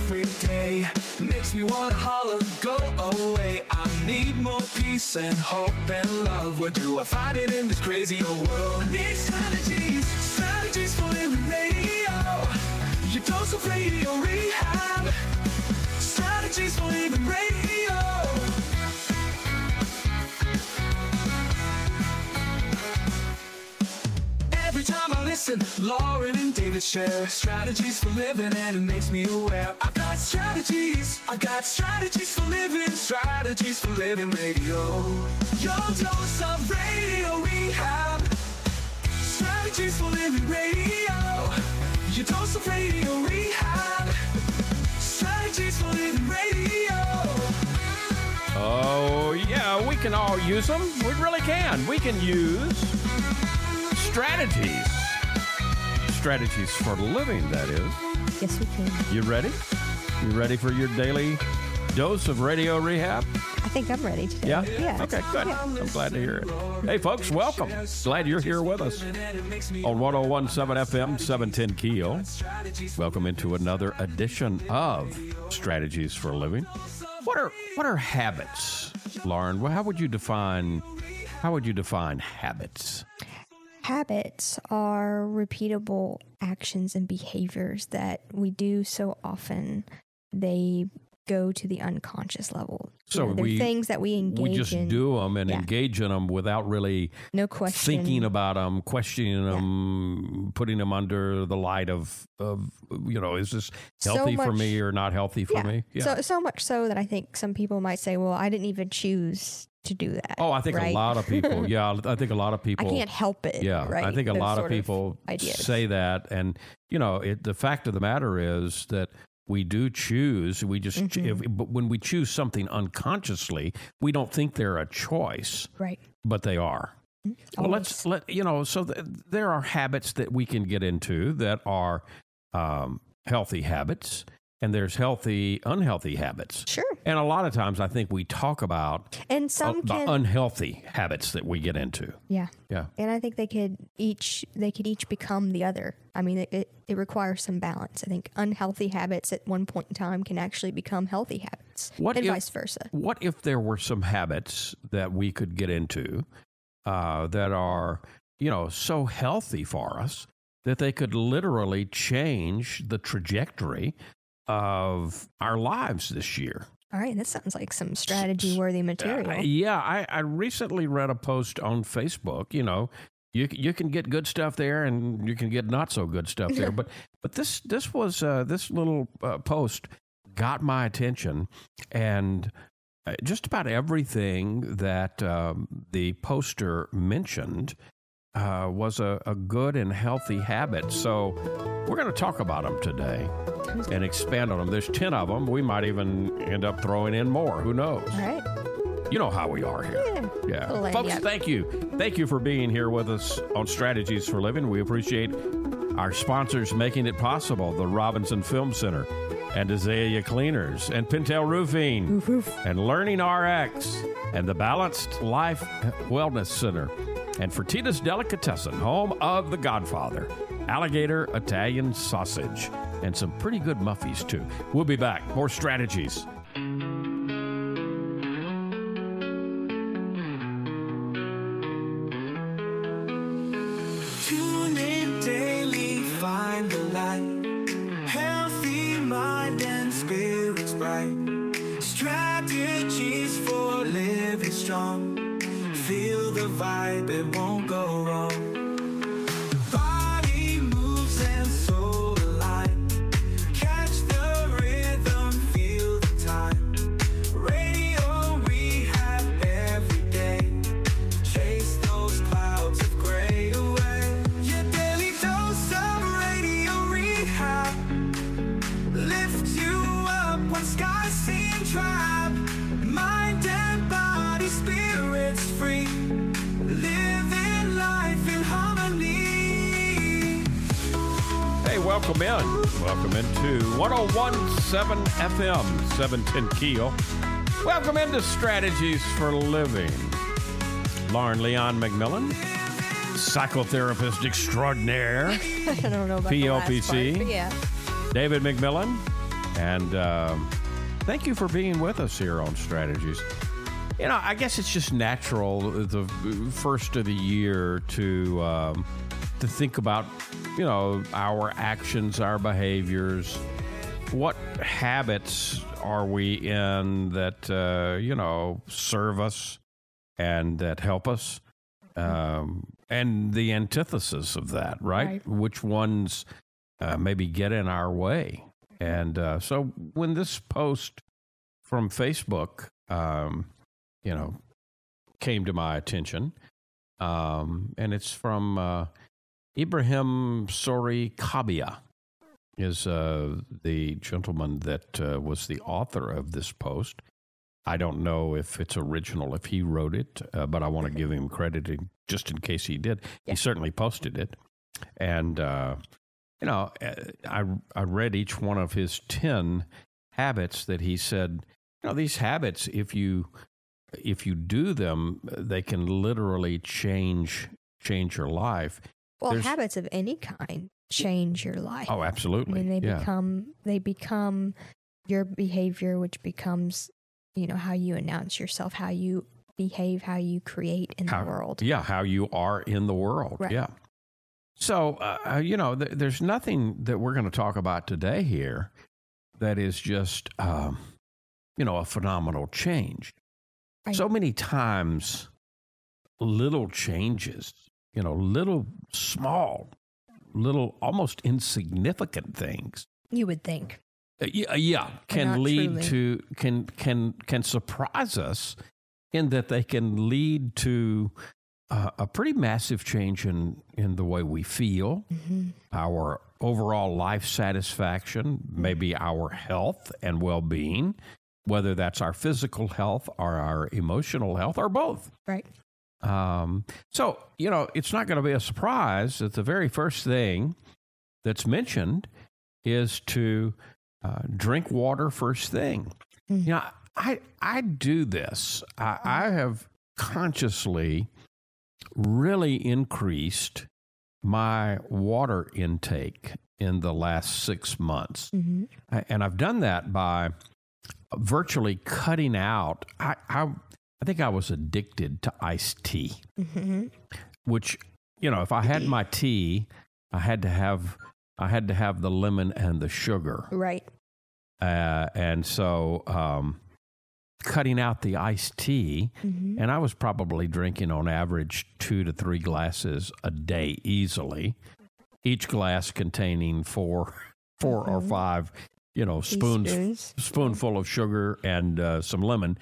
every day. Makes me wanna holler, go away. I need more peace and hope and love. Where do I find it in this crazy old world? I need strategies, strategies for living radio. Your dose of radio rehab. Strategies for living radio. Every time I listen, Lauren and David share strategies for living, and it makes me aware. I've got strategies for living, strategies for living radio. Your dose of radio rehab. Strategies for living radio. Your dose of radio rehab. Strategies for living radio. Oh, yeah, we can all use them. We really can. We can use strategies. Strategies for living, that is. Yes, we can. You ready? You ready for your daily dose of radio rehab? I think I'm ready today. Yeah? Yeah. Okay, good. Yeah. I'm glad to hear it. Hey, folks, welcome. Glad you're here with us on 101.7 FM, 710 Keel. Welcome into another edition of Strategies for Living. What are habits, Lauren? How would you define habits? Habits are repeatable actions and behaviors that we do so often, they go to the unconscious level. So they're things that we engage in. We just do them and engage in them without really thinking about them, questioning them, putting them under the light of is this healthy for me or not healthy for me? Yeah. So much so that I think some people might say, well, I didn't even choose to do that. Oh, I think a lot of people, I think a lot of people. I can't help it. Yeah, right? I think a Those lot of sort people say that. And, the fact of the matter is that we do choose. We just, but when we choose something unconsciously, we don't think they're a choice. Right. But they are. Well, there are habits that we can get into that are healthy habits. And there's healthy, unhealthy habits. Sure. And a lot of times I think we talk about the unhealthy habits that we get into. Yeah. Yeah. And I think they could each become the other. I mean, it requires some balance. I think unhealthy habits at one point in time can actually become healthy habits vice versa. What if there were some habits that we could get into that are, so healthy for us that they could literally change the trajectory of our lives this year? All right, that sounds like some strategy-worthy material. I recently read a post on Facebook. You can get good stuff there, and you can get not so good stuff there. But this little post got my attention, and just about everything that the poster mentioned was a good and healthy habit. So we're going to talk about them today and expand on them. There's 10 of them. We might even end up throwing in more. Who knows? All right. You know how we are here. Yeah. Folks, thank you. Thank you for being here with us on Strategies for Living. We appreciate our sponsors making it possible, the Robinson Film Center and Azalea Cleaners and Pintel Roofing and Learning RX and the Balanced Life Wellness Center and Fertitta's Delicatessen, home of The Godfather, Alligator Italian Sausage, and some pretty good muffies, too. We'll be back. More strategies. Tune in daily, find the light. Healthy mind and spirits bright. Strategies for living strong. Feel the vibe, it won't go wrong. The body moves and soul alive. Catch the rhythm, feel the time. Radio rehab every day. Chase those clouds of gray away. Your daily dose of radio rehab. Lift you up when skies seem trapped. Mind and body, spirits free. Living life in harmony. Hey, welcome in. Welcome into 101.7 FM, 710 Keel. Welcome into Strategies for Living. Lauren Leon McMillan, psychotherapist extraordinaire, I don't know about PLPC. the last part, but yeah. David McMillan, And thank you for being with us here on Strategies. You know, I guess it's just natural the first of the year to think about, you know, our actions, our behaviors. What habits are we in that, you know, serve us and that help us? And the antithesis of that, right? Which ones maybe get in our way? And so when this post from Facebook, you know, came to my attention, and it's from Ibrahim Sori Kabia, is the gentleman that was the author of this post. I don't know if it's original, if he wrote it, but I want to give him credit just in case he did. Yeah. He certainly posted it. And, you know, I read each one of his 10 habits that he said, you know, these habits, if you do them, they can literally change your life. Well, habits of any kind change your life. Oh, absolutely. I mean, they become your behavior, which becomes, you know, how you announce yourself, how you behave, how you create in the world. Yeah, how you are in the world. Right. Yeah. So, you know, there's nothing that we're going to talk about today here that is just, you know, a phenomenal change. Right. So many times, little changes, you know, little small, little almost insignificant things. You would think. Yeah, can lead to can surprise us in that they can lead to a pretty massive change in the way we feel, our overall life satisfaction, maybe our health and well-being, whether that's our physical health or our emotional health or both. Right. So, you know, it's not going to be a surprise that the very first thing that's mentioned is to drink water first thing. You know, I do this. I have consciously really increased my water intake in the last 6 months. And I've done that by virtually cutting out. I think I was addicted to iced tea, which, you know, if I had my tea, I had to have the lemon and the sugar. Right. And so cutting out the iced tea, and I was probably drinking on average 2 to 3 glasses a day easily, each glass containing four or 5, you know, spoonful of sugar and some lemon.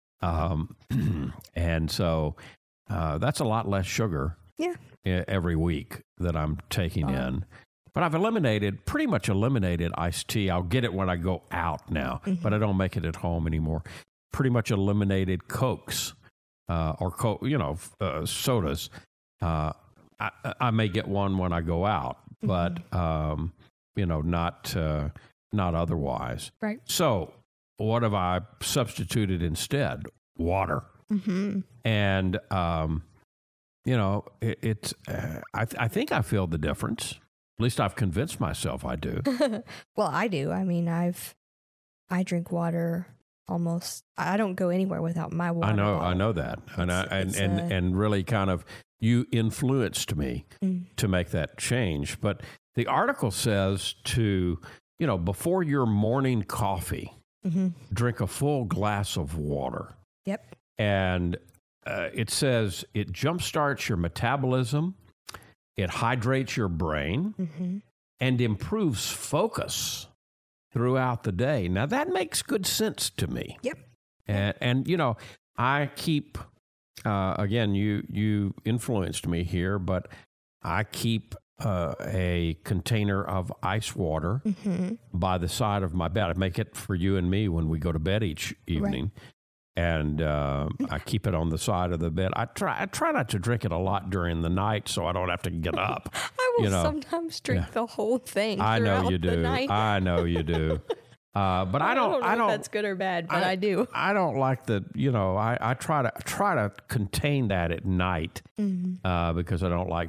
And so that's a lot less sugar every week that I'm taking in. But I've pretty much eliminated iced tea. I'll get it when I go out now, but I don't make it at home anymore. Pretty much eliminated Cokes or sodas. I may get one when I go out, but you know, not otherwise. Right. So what have I substituted instead? Water. And you know, I think I feel the difference. At least I've convinced myself I do. Well, I do. I mean, I drink water almost. I don't go anywhere without my water. I know that, and really kind of you influenced me to make that change. But the article says to, you know, before your morning coffee, drink a full glass of water. Yep. And it says it jumpstarts your metabolism. It hydrates your brain and improves focus throughout the day. Now, that makes good sense to me. Yep. And you know, I keep, again, you influenced me here, but I keep a container of ice water by the side of my bed. I make it for you and me when we go to bed each evening. Right. And I keep it on the side of the bed. I try not to drink it a lot during the night, so I don't have to get up. I will sometimes drink the whole thing. I know you do. I know you do. But I don't know if that's good or bad, but I do. I don't like the. You know, I try to contain that at night because I don't like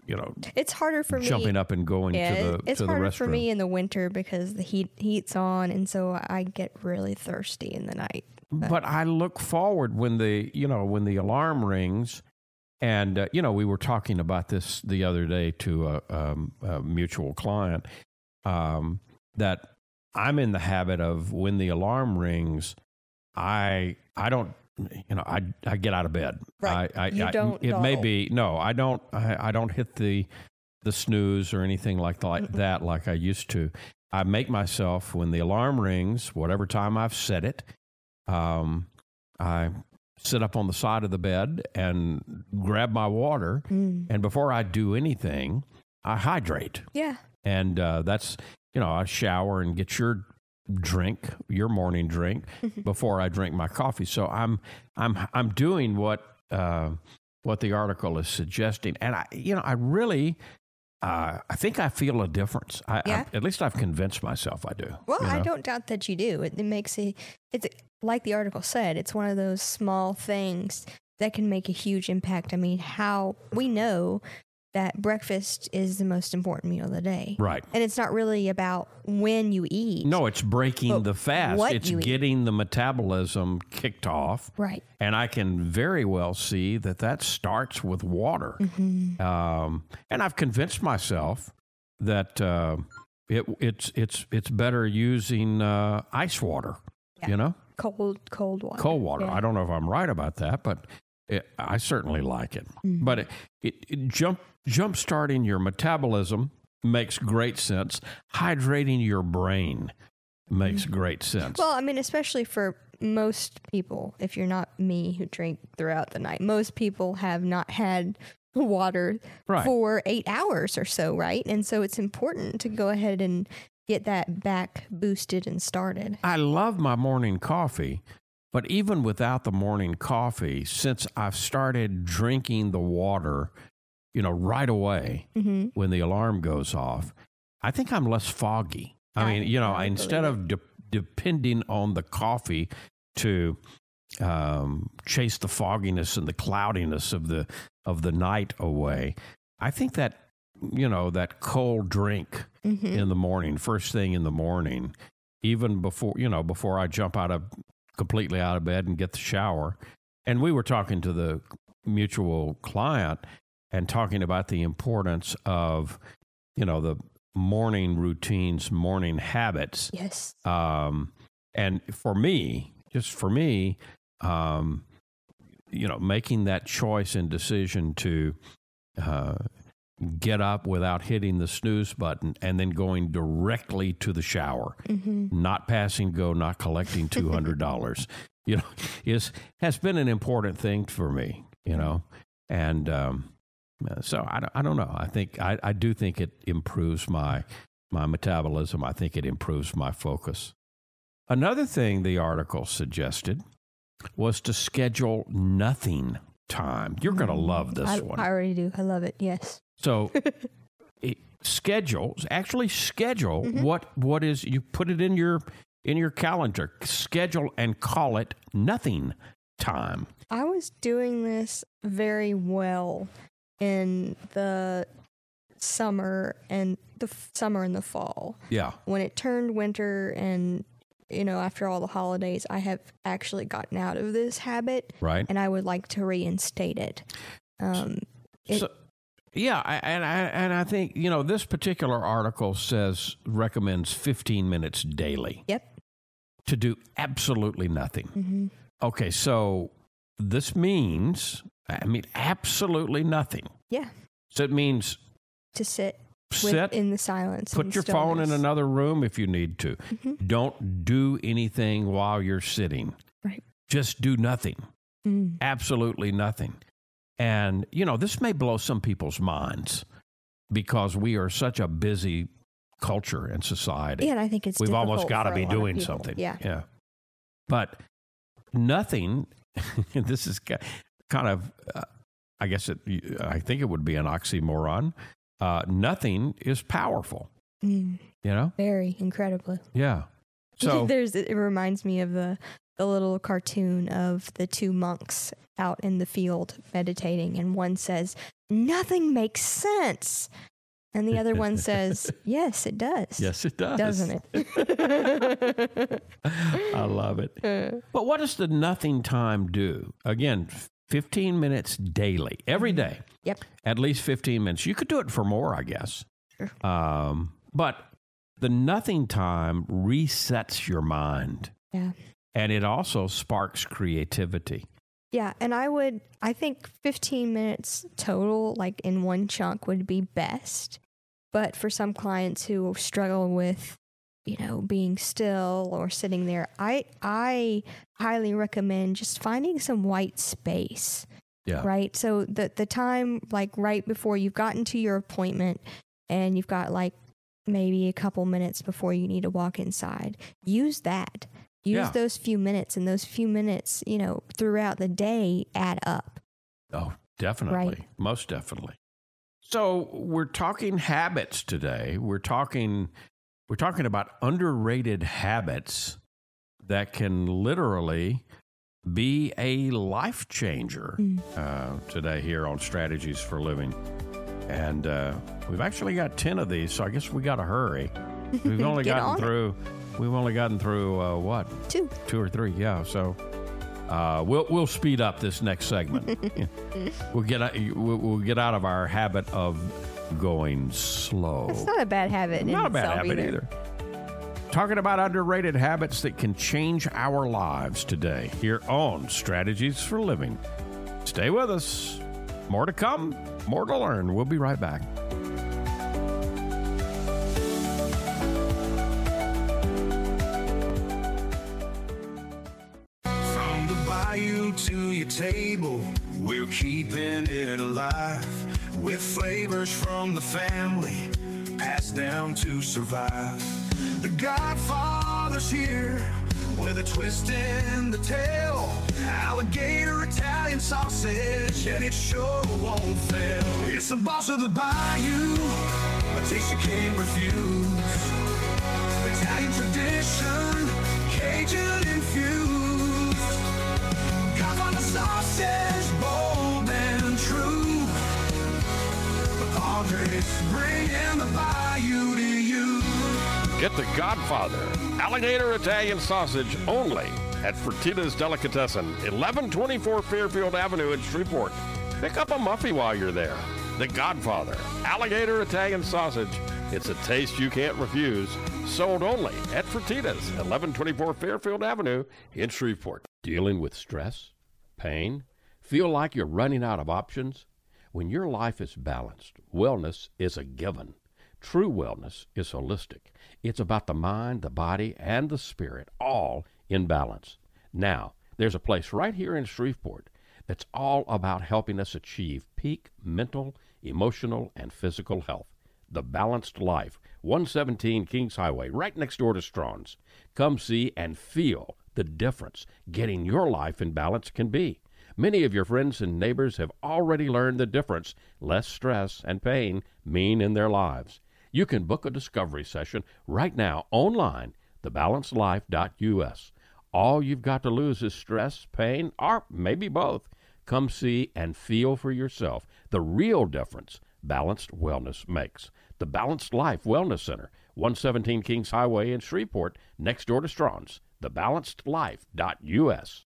it's harder for me jumping up and going to the restroom. It's harder for me in the winter because the heat's on, and so I get really thirsty in the night. But I look forward when the alarm rings, and we were talking about this the other day to a mutual client, that I'm in the habit of when the alarm rings, I don't. I get out of bed. Right. You don't. It may be no. I don't. I don't hit the snooze or anything like that like I used to. I make myself, when the alarm rings, whatever time I've set it, I sit up on the side of the bed and grab my water, and before I do anything, I hydrate. Yeah. And that's I shower and get your morning drink before I drink my coffee. So I'm doing what the article is suggesting, and I really I think I feel a difference. At least I've convinced myself I do. Well, I don't doubt that you do. It makes it's like the article said, it's one of those small things that can make a huge impact. I mean, how we know that breakfast is the most important meal of the day. Right. And it's not really about when you eat. No, it's breaking the fast. It's getting the metabolism kicked off. Right. And I can very well see that starts with water. And I've convinced myself that it's better using ice water, Cold water. Cold water. Yeah. I don't know if I'm right about that, but I certainly like it. But it jump starting your metabolism makes great sense. Hydrating your brain makes great sense. Well, I mean, especially for most people, if you're not me who drink throughout the night, most people have not had water for 8 hours or so, right? And so it's important to go ahead and get that back boosted and started. I love my morning coffee. But even without the morning coffee, since I've started drinking the water, right away when the alarm goes off, I think I'm less foggy. I mean, instead of depending on the coffee to chase the fogginess and the cloudiness of the night away, I think that that cold drink in the morning, first thing in the morning, even before I jump completely out of bed and get the shower. And we were talking to the mutual client and talking about the importance of, the morning routines, morning habits. Yes. And for me, making that choice and decision to get up without hitting the snooze button and then going directly to the shower, not passing go, not collecting $200, has been an important thing for me, and so I don't know. I think I do think it improves my metabolism. I think it improves my focus. Another thing the article suggested was to schedule nothing time. You're going to love this one. I already do. I love it. Yes. So schedule what is, you put it in your calendar, schedule and call it nothing time. I was doing this very well in the summer and the fall. Yeah. When it turned winter and after all the holidays, I have actually gotten out of this habit. Right. And I would like to reinstate it. Yeah, and I think, this particular article recommends 15 minutes daily. Yep. To do absolutely nothing. Okay, so this means, absolutely nothing. Yeah. So it means to sit in the silence. Put your phone in another room if you need to. Don't do anything while you're sitting. Right. Just do nothing. Absolutely nothing. And, this may blow some people's minds because we are such a busy culture and society. Yeah, and I think we've almost got to be doing something. Yeah. But nothing, this is kind of, I think it would be an oxymoron. Nothing is powerful. Very incredibly. Yeah. So it reminds me of the the little cartoon of the two monks out in the field meditating, and one says, "Nothing makes sense." And the other one says, "Yes, it does." Yes, it does. Doesn't it? I love it. But what does the nothing time do? Again, 15 minutes daily, every day. Yep. At least 15 minutes. You could do it for more, I guess. Sure. But the nothing time resets your mind. Yeah. And it also sparks creativity. Yeah, and I think 15 minutes total, like in one chunk, would be best. But for some clients who struggle with, being still or sitting there, I highly recommend just finding some white space. Yeah. Right? So the time, like right before you've gotten to your appointment and you've got like maybe a couple minutes before you need to walk inside, use that. Use those few minutes, and those few minutes, throughout the day add up. Oh, definitely. Right. Most definitely. So we're talking habits today. We're talking about underrated habits that can literally be a life changer today here on Strategies for Living. And we've actually got 10 of these, so I guess we got to hurry. We've only gotten through what? Two or three, yeah. So we'll speed up this next segment. We'll get out of our habit of going slow. It's not a bad habit. Not a bad habit either. Talking about underrated habits that can change our lives today here on Strategies for Living. Stay with us. More to come, more to learn. We'll be right back. From the bayou to your table, we're keeping it alive with flavors from the family passed down to survive. The Godfather's here with a twist in the tail. Alligator Italian sausage, and it sure won't fail. It's the boss of the bayou, a taste you can't refuse. Italian tradition, Cajun infused. Godfather sausage, bold and true. Padres bringing the bayou to you. Get the Godfather Alligator Italian sausage only at Fertitta's Delicatessen, 1124 Fairfield Avenue in Shreveport. Pick up a muffy while you're there. The Godfather Alligator Italian sausage. It's a taste you can't refuse. Sold only at Fertitta's, 1124 Fairfield Avenue in Shreveport. Dealing with stress, pain, feel like you're running out of options? When your life is balanced, wellness is a given. True wellness is holistic. It's about the mind, the body, and the spirit, all in balance. Now, there's a place right here in Shreveport that's all about helping us achieve peak mental, emotional, and physical health. The Balanced Life, 117 Kings Highway, right next door to Strawn's. Come see and feel the difference getting your life in balance can be. Many of your friends and neighbors have already learned the difference less stress and pain mean in their lives. You can book a discovery session right now online, thebalancedlife.us. All you've got to lose is stress, pain, or maybe both. Come see and feel for yourself the real difference balanced wellness makes. The Balanced Life Wellness Center, 117 Kings Highway in Shreveport, next door to Strawn's, thebalancedlife.us.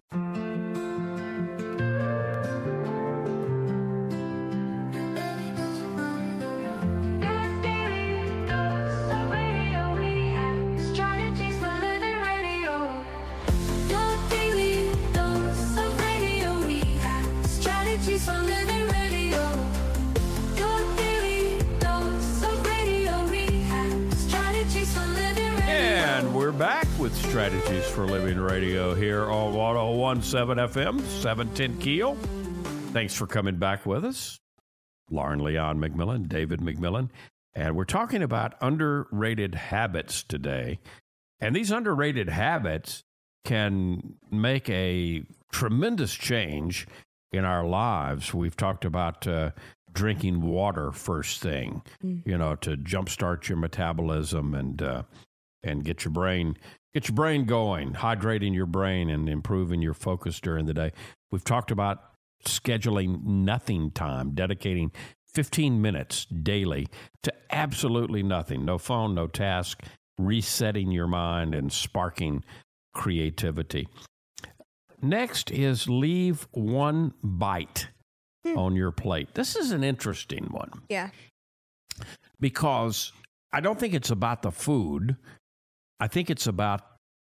We're back with Strategies for Living Radio here on 101.7 FM, 710 Keel. Thanks for coming back with us. Lauren Leon McMillan, David McMillan, and we're talking about underrated habits today. And these underrated habits can make a tremendous change in our lives. We've talked about drinking water first thing, to jumpstart your metabolism and get your brain Get your brain going, hydrating your brain and improving your focus during the day. We've talked about scheduling nothing time, dedicating 15 minutes daily to absolutely nothing. No phone, no task, resetting your mind and sparking creativity. Next is leave one bite on your plate. This is an interesting one. Yeah. Because I don't think it's about the food. I think it's about,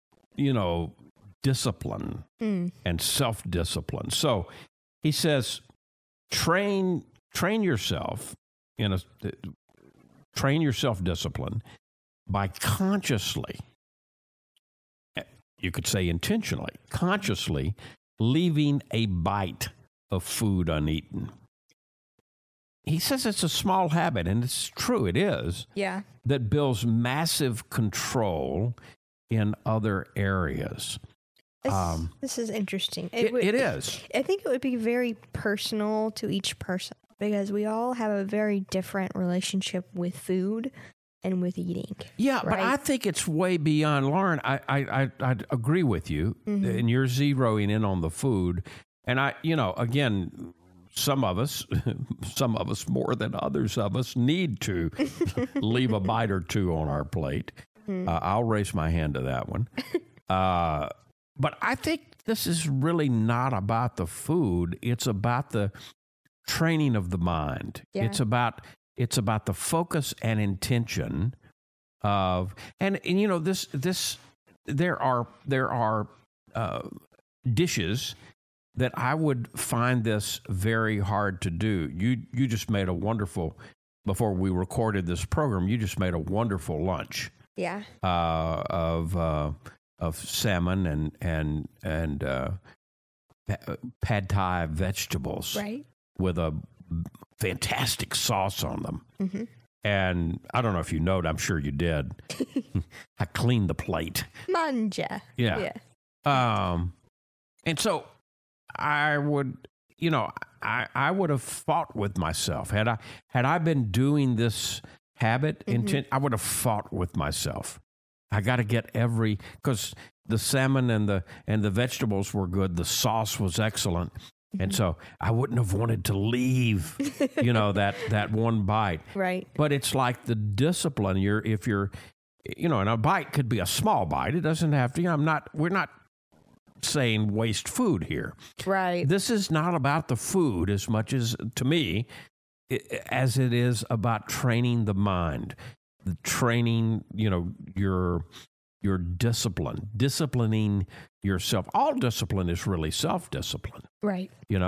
discipline and self-discipline. So he says, train yourself train your self-discipline by consciously, you could say intentionally, consciously leaving a bite of food uneaten. He says it's a small habit, and it's true, it is. Yeah. That builds massive control in other areas. This is interesting. It is. I think it would be very personal to each person because we all have a very different relationship with food and with eating. Yeah, right? But I think it's way beyond. Lauren, I agree with you, and you're zeroing in on the food. And again, some of us more than others of us need to leave a bite or two on our plate. I'll raise my hand to that one. But I think this is really not about the food. It's about the training of the mind. Yeah. It's about the focus and intention of, and this there are dishes that I would find this very hard to do. You just made a wonderful, before we recorded this program, you just made a wonderful lunch. Yeah. Of salmon and pad thai vegetables. Right. With a fantastic sauce on them. Mm-hmm. And I don't know if you know it, I'm sure you did. I cleaned the plate. Manja. Yeah. And so I would, I would have fought with myself. Had I been doing this habit, I would have fought with myself. I got to get because the salmon and the vegetables were good. The sauce was excellent. And so I wouldn't have wanted to leave, that one bite. Right. But it's like the discipline. And a bite could be a small bite. It doesn't have to, we're not saying waste food here. Right. This is not about the food as much as, to me, as it is about training the mind, training, your disciplining yourself. All discipline is really self-discipline. Right.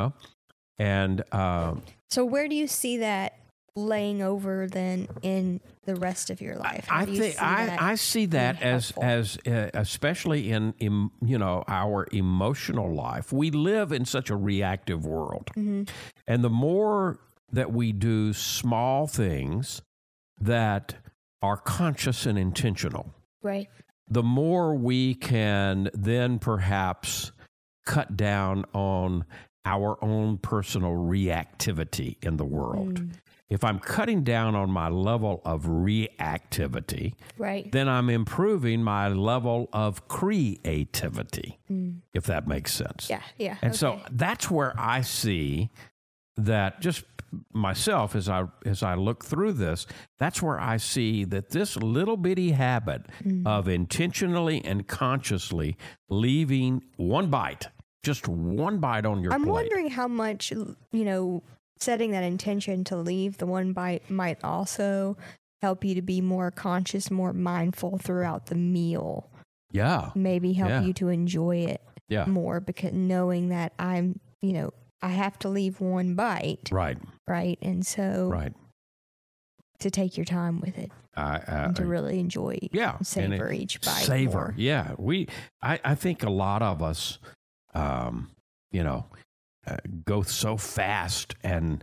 And so where do you see that laying over then in the rest of your life? I see that as especially in our emotional life. We live in such a reactive world. Mm-hmm. And the more that we do small things that are conscious and intentional, right, the more we can then perhaps cut down on our own personal reactivity in the world. If I'm cutting down on my level of reactivity, right, then I'm improving my level of creativity, if that makes sense. Yeah. And so that's where I see that, just myself as I look through this, that's where I see that this little bitty habit of intentionally and consciously leaving one bite, just one bite on your plate. I'm wondering how much, setting that intention to leave the one bite might also help you to be more conscious, more mindful throughout the meal. Yeah. Maybe help you to enjoy it more, because knowing that I'm, I have to leave one bite. Right. Right. And so to take your time with it and to really enjoy, savor each bite. Savor. More. Yeah. I think a lot of us, go so fast and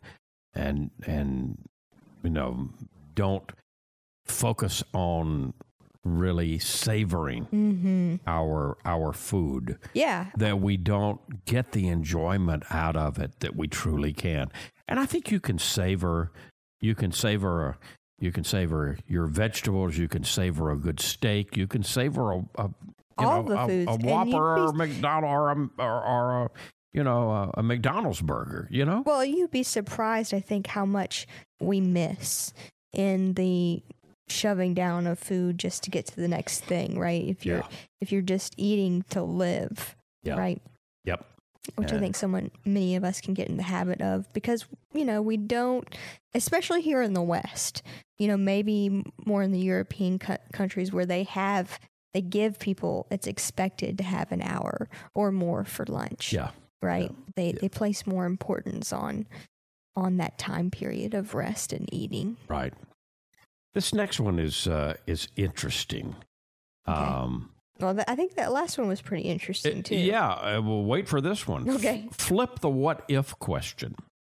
don't focus on really savoring our food. Yeah. That we don't get the enjoyment out of it that we truly can. And I think you can savor your vegetables, you can savor a good steak, you can savor all the foods. A Whopper or a McDonald's or a McDonald's burger, you know? Well, you'd be surprised, I think, how much we miss in the shoving down of food just to get to the next thing, right? If you're just eating to live, right? Yep. Which I think many of us can get in the habit of because, we don't, especially here in the West, maybe more in the European countries where they give people, it's expected to have an hour or more for lunch. Yeah. Right? Yeah. They place more importance on that time period of rest and eating. Right. This next one is interesting. Okay. Well, I think that last one was pretty interesting, too. Yeah, we'll wait for this one. Okay. Flip the what-if question.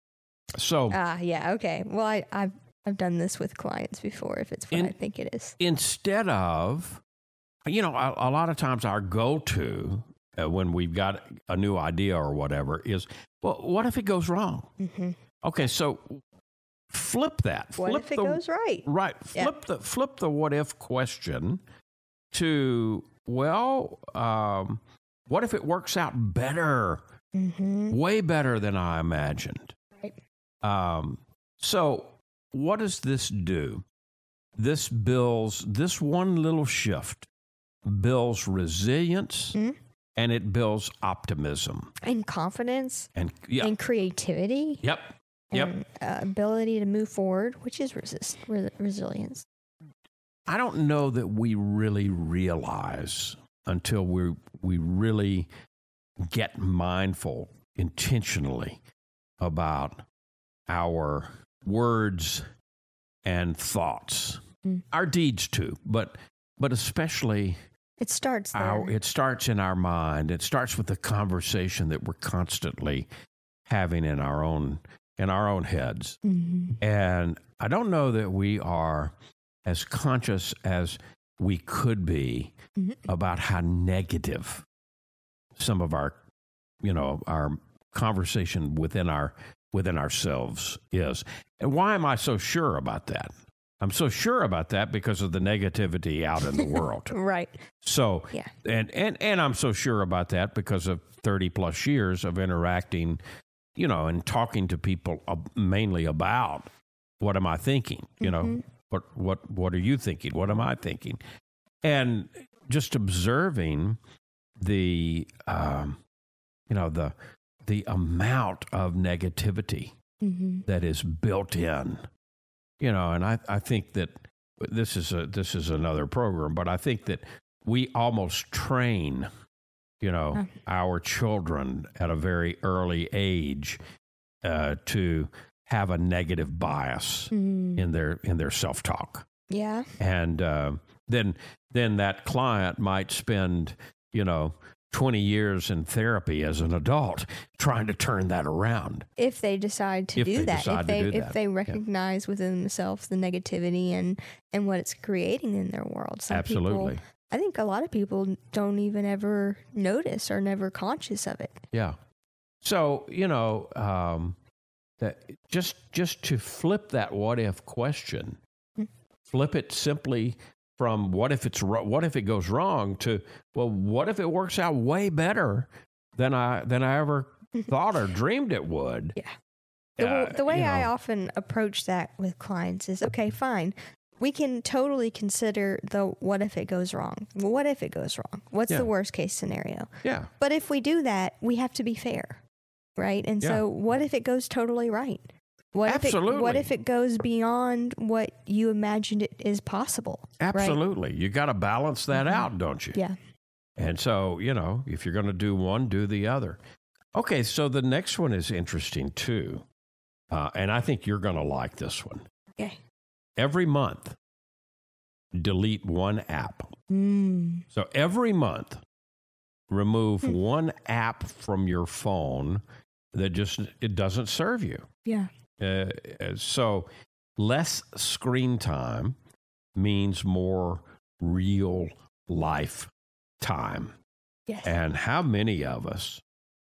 So. Yeah, okay. Well, I've done this with clients before, if it's what I think it is. Instead of, a lot of times our go-to when we've got a new idea or whatever is, well, what if it goes wrong? Mm-hmm. Okay, so flip that. What if it goes right? Right. Flip the what-if question to... Well, what if it works out better, way better than I imagined? Right. So what does this do? This one little shift builds resilience and it builds optimism. And confidence. And creativity. Yep. And ability to move forward, which is resilience. I don't know that we really realize until we really get mindful intentionally about our words and thoughts, our deeds too, but especially it starts there. It starts in our mind. It starts with the conversation that we're constantly having in our own heads, and I don't know that we are as conscious as we could be about how negative some of our conversation within ourselves is. And why am I so sure about that? I'm so sure about that because of the negativity out in the world. Right. So, and I'm so sure about that because of 30 plus years of interacting, and talking to people mainly about what am I thinking, What are you thinking? What am I thinking? And just observing the amount of negativity that is built in, and I think that this is another program, but I think that we almost train, our children at a very early age to have a negative bias in their self-talk. Yeah. And then that client might spend, 20 years in therapy as an adult trying to turn that around. If they decide to do that. If they recognize within themselves the negativity and what it's creating in their world. Absolutely. I think a lot of people don't even ever notice or never conscious of it. Yeah. So, that just to flip that what if question, flip it simply from what if it goes wrong to, well, what if it works out way better than I ever thought or dreamed it would? Yeah. The way I often approach that with clients is, okay, fine. We can totally consider the what if it goes wrong. Well, what if it goes wrong? What's the worst case scenario? Yeah. But if we do that, we have to be fair. Right? And so what if it goes totally right? Absolutely. What if it goes beyond what you imagined it is possible? Absolutely. Right? You got to balance that out, don't you? Yeah. And so, if you're going to do one, do the other. Okay, so the next one is interesting too. And I think you're going to like this one. Okay. Every month, delete one app. So every month, remove one app from your phone that it doesn't serve you. Yeah. So less screen time means more real life time. Yes. And how many of us,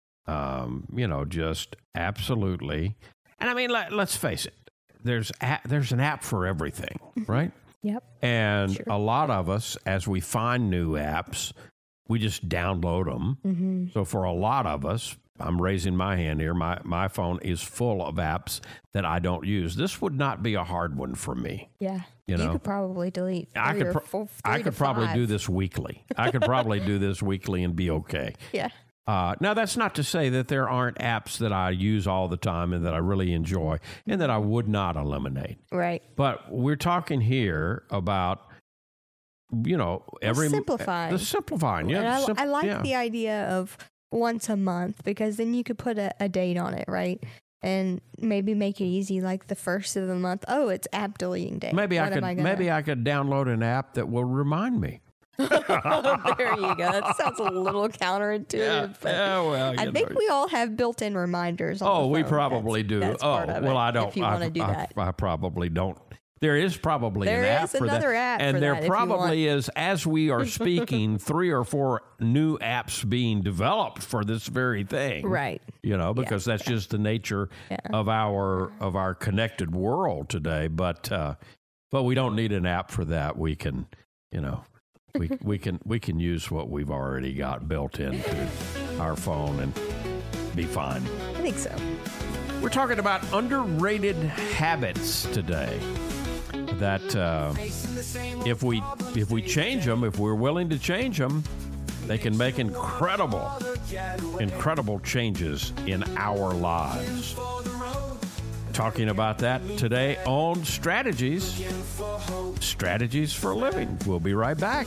just absolutely, and I mean, let's face it, there's an app for everything, right? Yep. And a lot of us, as we find new apps, we just download them. Mm-hmm. So for a lot of us, I'm raising my hand here. My phone is full of apps that I don't use. This would not be a hard one for me. Yeah. You know, could probably delete I could probably do this weekly. I could probably do this weekly and be okay. Yeah. Now, that's not to say that there aren't apps that I use all the time and that I really enjoy and that I would not eliminate. Right. But we're talking here about, simplifying. The simplifying, yeah. And I like the idea of once a month, because then you could put a date on it, right? And maybe make it easy, like the first of the month. Oh, it's app deleting day. Maybe I could download an app that will remind me. There you go. That sounds a little counterintuitive. I think we all have built-in reminders. On the we phone. probably do. That's part of it, I don't. If you want to do that, I probably don't. There is probably an app for that. There is another app, and for there that probably is. As we are speaking, 3 or 4 new apps being developed for this very thing. Right. Because that's just the nature of our connected world today. But we don't need an app for that. We can, we can use what we've already got built into our phone and be fine. I think so. We're talking about underrated habits today. That if we change them, if we're willing to change them, they can make incredible changes in our lives. Talking about that today on Strategies for Living. We'll be right back.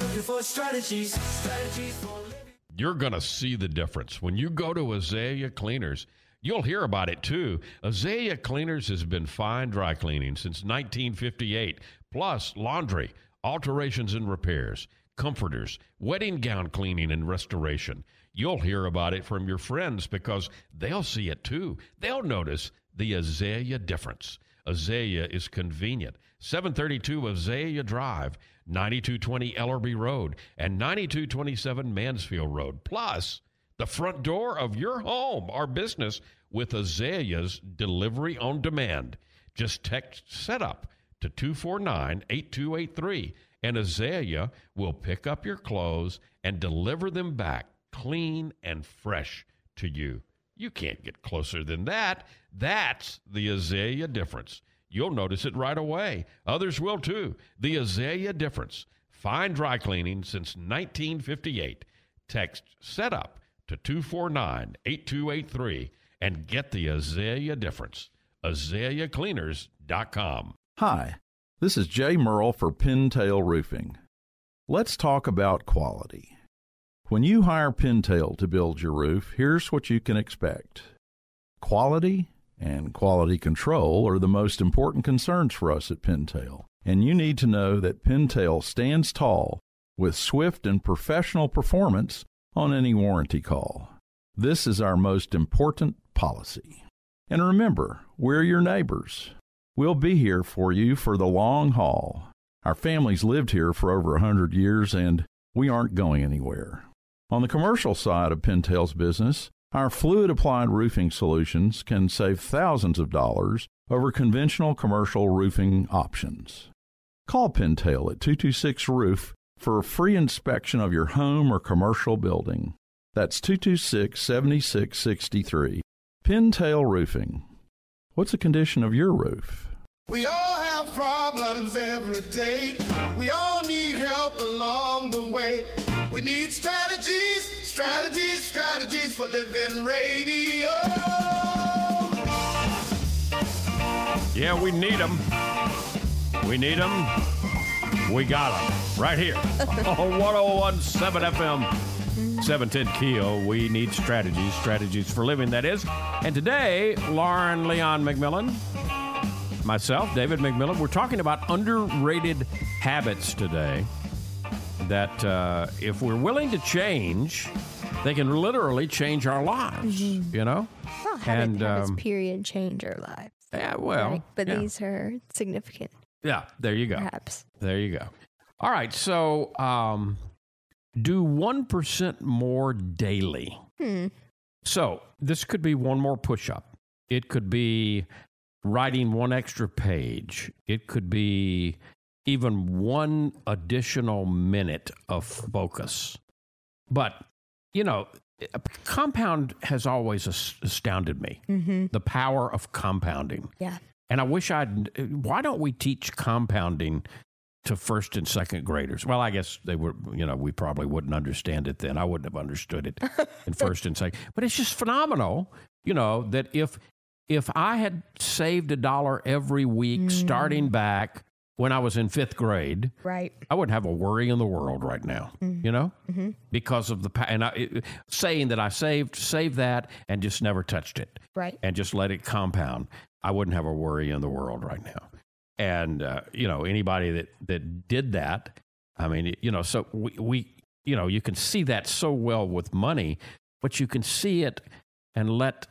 You're going to see the difference. When you go to Azalea Cleaners, you'll hear about it too. Azalea Cleaners has been fine dry cleaning since 1958, plus laundry, alterations and repairs, comforters, wedding gown cleaning and restoration. You'll hear about it from your friends because they'll see it too. They'll notice the Azalea difference. Azalea is convenient. 732 Azalea Drive, 9220 Ellerby Road, and 9227 Mansfield Road. Plus, the front door of your home or business with Azalea's delivery on demand. Just text SETUP to 249-8283, and Azalea will pick up your clothes and deliver them back clean and fresh to you. You can't get closer than that. That's the Azalea difference. You'll notice it right away. Others will too. The Azalea difference. Fine dry cleaning since 1958. Text SETUP to 249-8283 and get the Azalea difference. AzaleaCleaners.com. Hi, this is Jay Merle for Pintail Roofing. Let's talk about quality. When you hire Pintail to build your roof, here's what you can expect. Quality and quality control are the most important concerns for us at Pintail, and you need to know that Pintail stands tall with swift and professional performance on any warranty call. This is our most important policy. And remember, we're your neighbors. We'll be here for you for the long haul. Our family's lived here for over 100 years, and we aren't going anywhere. On the commercial side of Pintail's business, our fluid-applied roofing solutions can save thousands of dollars over conventional commercial roofing options. Call Pintail at 226-ROOF for a free inspection of your home or commercial building. That's 226-7663. Pintail Roofing. What's the condition of your roof? We all have problems every day. We all need help along the way. We need strategies for living radio. Yeah, we need them. We need them. We got them right here on 101.7 FM, 710 Keo. We need strategies for living, that is. And today, Lauren Leon McMillan, myself, David McMillan, we're talking about underrated habits today that if we're willing to change, they can literally change our lives, you know? Well, habits, period, change our lives. Yeah, well. Right? But these are significant. Yeah, there you go. Perhaps. There you go. All right, so do 1% more daily. So this could be one more push-up. It could be writing one extra page. It could be even one additional minute of focus. But, compound has always astounded me. Mm-hmm. The power of compounding. Yeah. And I wish why don't we teach compounding to first and second graders? Well, I guess they were, we probably wouldn't understand it then. I wouldn't have understood it in first and second. But it's just phenomenal, that if I had saved $1 every week starting back when I was in 5th grade, right, I wouldn't have a worry in the world right now, because of saying that I saved that and just never touched it, right, and just let it compound. I wouldn't have a worry in the world right now. And, anybody that did that, I mean, so we you can see that so well with money, but you can see it and let,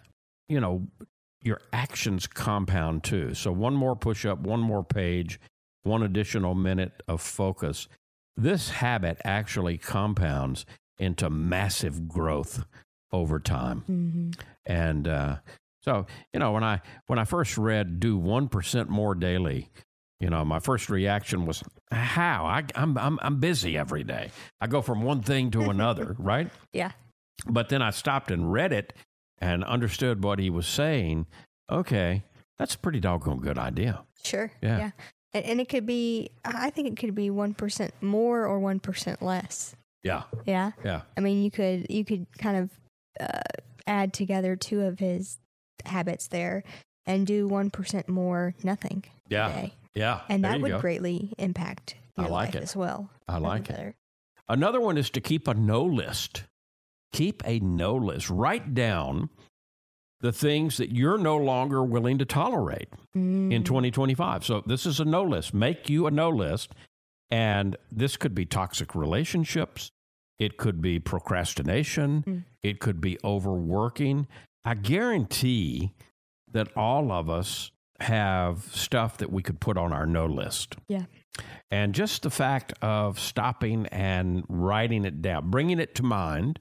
your actions compound too. So one more push-up, one more page, one additional minute of focus. This habit actually compounds into massive growth over time. Mm-hmm. And, so, when I first read do 1% more daily, my first reaction was, how? I'm busy every day. I go from one thing to another, right? Yeah. But then I stopped and read it and understood what he was saying. Okay, that's a pretty doggone good idea. Sure. Yeah. And it could be, I think it could be 1% more or 1% less. Yeah. Yeah. Yeah. I mean, you could kind of add together 2 of his habits there and do 1% more nothing a day. Yeah. And that would greatly impact your life as well. I like it. Another one is to keep a no list. Keep a no list. Write down the things that you're no longer willing to tolerate in 2025. So this is a no list. Make you a no list. And this could be toxic relationships. It could be procrastination. It could be overworking. I guarantee that all of us have stuff that we could put on our no list. Yeah. And just the fact of stopping and writing it down, bringing it to mind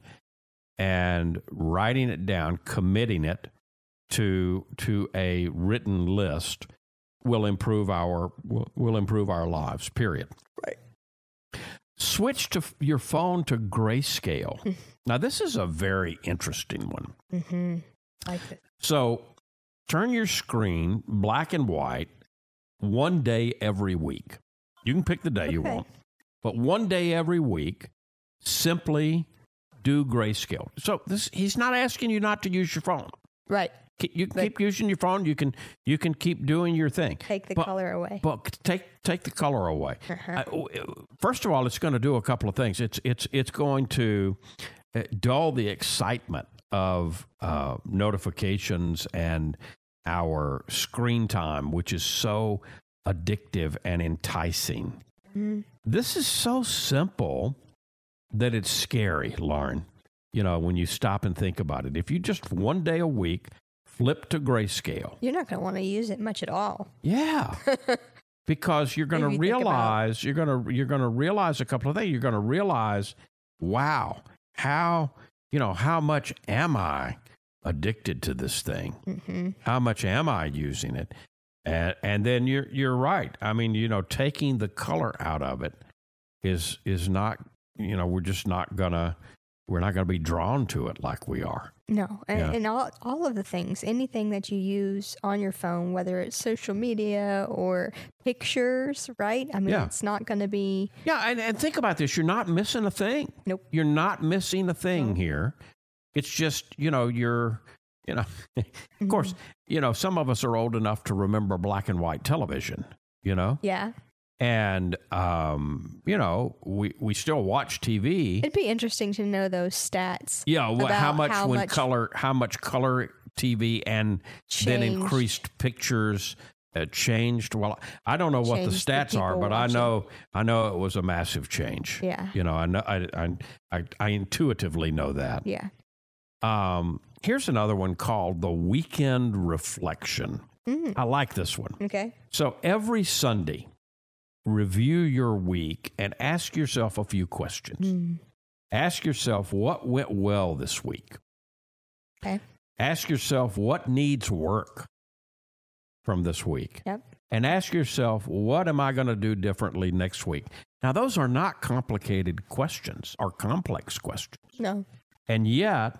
and writing it down, committing it to a written list will improve our lives, period. Right. Switch to your phone to grayscale. Now, this is a very interesting one. Mm-hmm. Like it. So turn your screen black and white one day every week. You can pick the day you want, but one day every week, simply do grayscale. So he's not asking you not to use your phone. Right. You can keep using your phone. You can keep doing your thing. Take the color away. But take the color away. First of all, it's going to do a couple of things. It's going to dull the excitement of notifications and our screen time, which is so addictive and enticing. This is so simple that it's scary, Lauren. When you stop and think about it. If you just one day a week flip to grayscale, you're not going to want to use it much at all. Yeah. Because you're going to realize you're going to realize a couple of things. You're going to realize, wow, how much am I addicted to this thing? Mm-hmm. How much am I using it? And then you're right. I mean, taking the color out of it is not, we're just not gonna be drawn to it like we are. No, and all of the things, anything that you use on your phone, whether it's social media or pictures, right? I mean, it's not going to be... Yeah, and think about this. You're not missing a thing. Nope. You're not missing a thing here. It's just, of course, some of us are old enough to remember black and white television, Yeah. And, we still watch TV. It'd be interesting to know those stats. Yeah. How much color TV and then increased pictures changed. Well, I don't know what the stats are, but I know it was a massive change. Yeah. I know, I intuitively know that. Yeah. Here's another one called the Weekend Reflection. I like this one. Okay. So every Sunday, review your week and ask yourself a few questions. Ask yourself what went well this week. Okay. Ask yourself what needs work from this week. Yep. And ask yourself, what am I going to do differently next week? Now, those are not complicated questions or complex questions. No. And yet,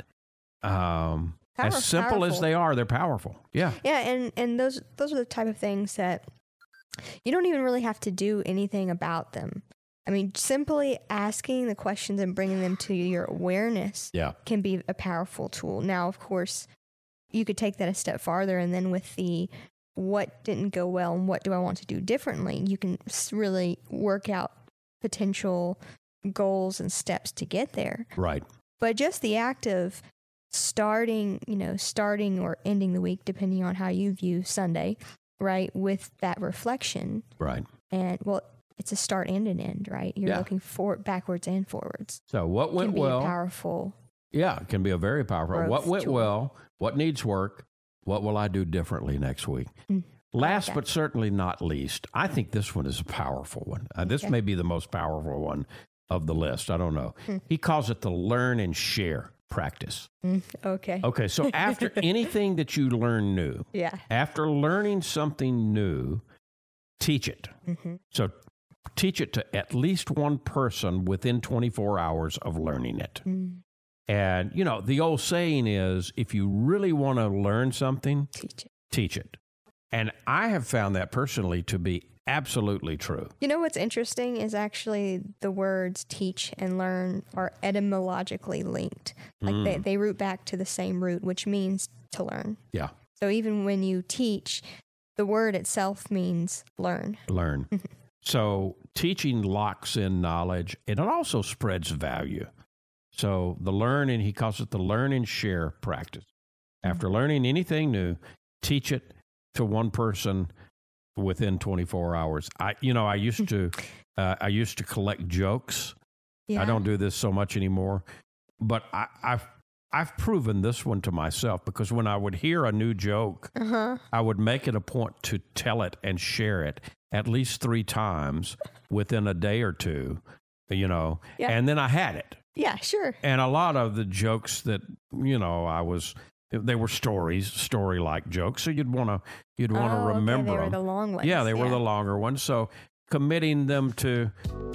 as simple as they are, they're powerful. Yeah. Yeah, and those are the type of things that you don't even really have to do anything about them. I mean, simply asking the questions and bringing them to your awareness can be a powerful tool. Now, of course, you could take that a step farther, and then with the what didn't go well and what do I want to do differently, you can really work out potential goals and steps to get there. Right. But just the act of starting or ending the week, depending on how you view Sunday, right, with that reflection. Right. And, well, it's a start and an end, right? You're looking backwards and forwards. So what went can be well? Powerful. Yeah, it can be a very powerful. What went well? What needs work? What will I do differently next week? Last but certainly not least, I think this one is a powerful one. This may be the most powerful one of the list. I don't know. He calls it the learn and share practice. Okay. Okay, so after anything that you learn new, after learning something new, teach it. So teach it to at least one person within 24 hours of learning it. And, you know, the old saying is, if you really want to learn something, teach it. And I have found that personally to be absolutely true. You know what's interesting is actually the words teach and learn are etymologically linked. Like they root back to the same root, which means to learn. Yeah. So even when you teach, the word itself means learn. Learn. So teaching locks in knowledge, and it also spreads value. So the learn, and he calls it the learn and share practice. After learning anything new, teach it to one person within 24 hours. I used to collect jokes. Yeah. I don't do this so much anymore, but I've proven this one to myself, because when I would hear a new joke, I would make it a point to tell it and share it at least 3 times within a day or two, and then I had it. Yeah, sure. And a lot of the jokes that, they were story-like jokes. So you'd want to remember them. They were the long ones. Yeah, they were the longer ones. So committing them to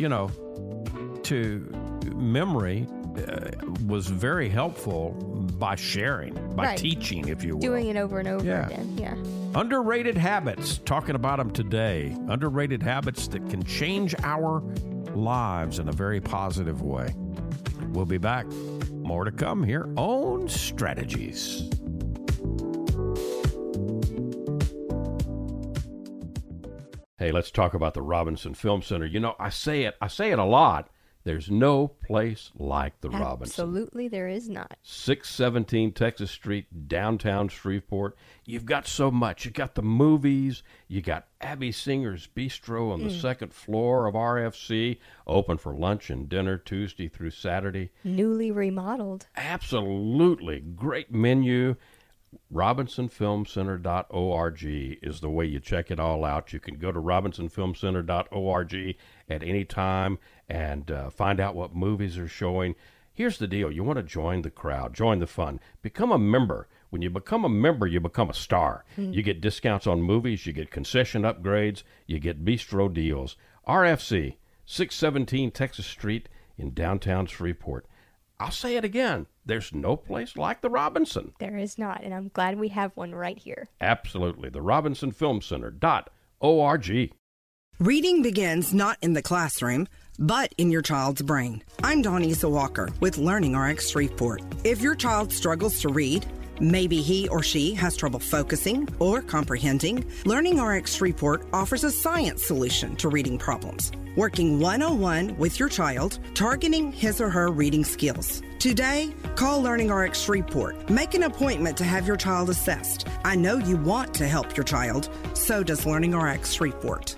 memory was very helpful by sharing, by teaching, if you will. Doing it over and over again, yeah. Underrated habits, talking about them today. Underrated habits that can change our lives in a very positive way. We'll be back. More to come here on Strategies. Hey, let's talk about the Robinson Film Center. I say it a lot. There's no place like the Robinson. Absolutely, there is not. 617 Texas Street, downtown Shreveport. You've got so much. You got the movies. You got Abby Singer's Bistro on the second floor of RFC, open for lunch and dinner Tuesday through Saturday. Newly remodeled. Absolutely. Great menu. RobinsonFilmCenter.org is the way you check it all out. You can go to RobinsonFilmCenter.org at any time and find out what movies are showing. Here's the deal. You want to join the crowd, join the fun, become a member. When you become a member, you become a star. You get discounts on movies, you get concession upgrades, you get bistro deals. RFC, 617 Texas Street in downtown Shreveport. I'll say it again. There's no place like the Robinson. There is not, and I'm glad we have one right here. Absolutely. The RobinsonFilmCenter.org. Reading begins not in the classroom, but in your child's brain. I'm Donisa Walker with Learning RX Shreveport. If your child struggles to read, maybe he or she has trouble focusing or comprehending, Learning RX Shreveport offers a science solution to reading problems, working one-on-one with your child, targeting his or her reading skills. Today, call Learning RX Shreveport. Make an appointment to have your child assessed. I know you want to help your child, so does Learning RX Shreveport.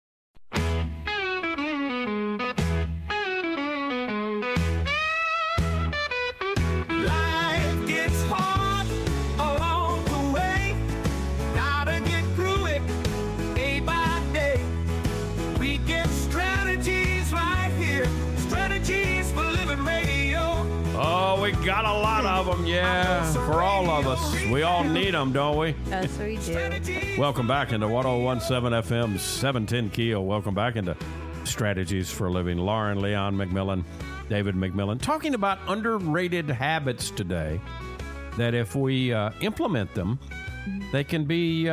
Got a lot of them, for all of us. We all need them, don't we? Yes, we do. Welcome back into 101.7 FM, 710 Keel. Welcome back into Strategies for Living. Lauren Leon McMillan, David McMillan, talking about underrated habits today that if we implement them, they can be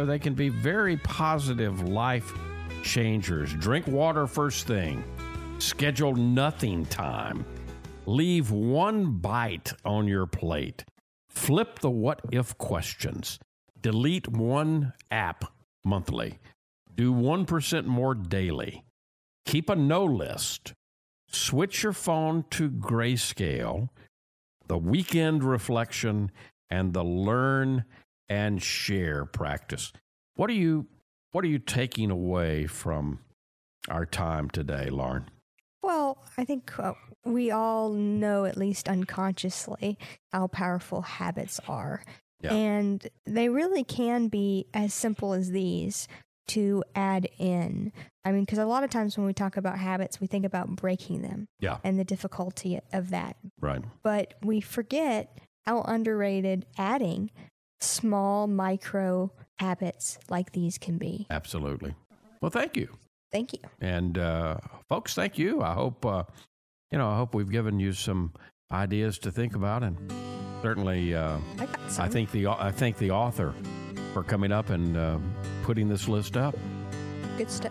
very positive life changers. Drink water first thing. Schedule nothing time. Leave one bite on your plate. Flip the what if questions. Delete one app monthly. Do 1% more daily. Keep a no list. Switch your phone to grayscale. The weekend reflection and the learn and share practice. What are you taking away from our time today, Lauren? Well, I think we all know, at least unconsciously, how powerful habits are. Yeah. And they really can be as simple as these to add in. I mean, because a lot of times when we talk about habits, we think about breaking them and the difficulty of that. Right. But we forget how underrated adding small micro habits like these can be. Absolutely. Well, thank you. Thank you. And folks, thank you. I hope I hope we've given you some ideas to think about, and certainly I thank the author for coming up and putting this list up. Good stuff.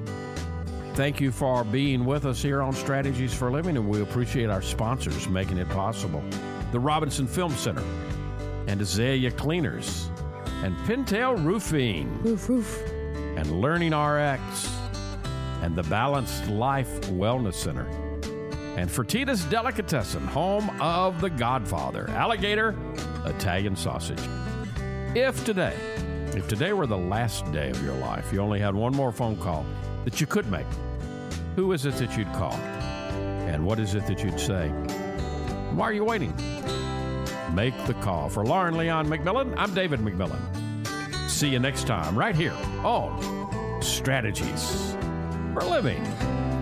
Thank you for being with us here on Strategies for Living, and we appreciate our sponsors making it possible. The Robinson Film Center, and Azalea Cleaners, and Pintail Roofing, and Learning RX, and the Balanced Life Wellness Center, and Fertitta's Delicatessen, home of the Godfather, Alligator Italian Sausage. If today were the last day of your life, you only had one more phone call that you could make, who is it that you'd call? And what is it that you'd say? Why are you waiting? Make the call. For Lauren Leon McMillan, I'm David McMillan. See you next time right here on Strategies for Living.